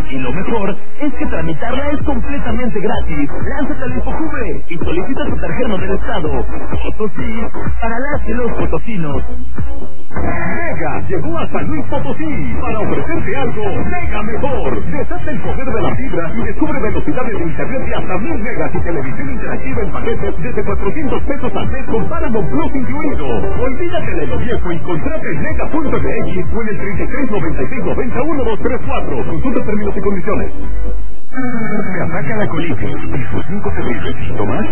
Y lo mejor es que tramitarla es completamente gratis. Lánzate al InfoJuve y solicita tu tarjeta del estado. Potosí, para las y los potosinos. Mega llegó a San Luis Potosí para ofrecerte algo mega mejor. Desata el poder de la fibra y descubre velocidades de internet de hasta 1000 megas y televisión interactiva en paquetes desde 400 pesos al mes con Paramount Plus incluido. Olvídate de lo viejo y contrata en mega.mx o en el 33 96 90 1234. Consulta términos y condiciones. Te ataca la colitis y sus 5 terribles síntomas.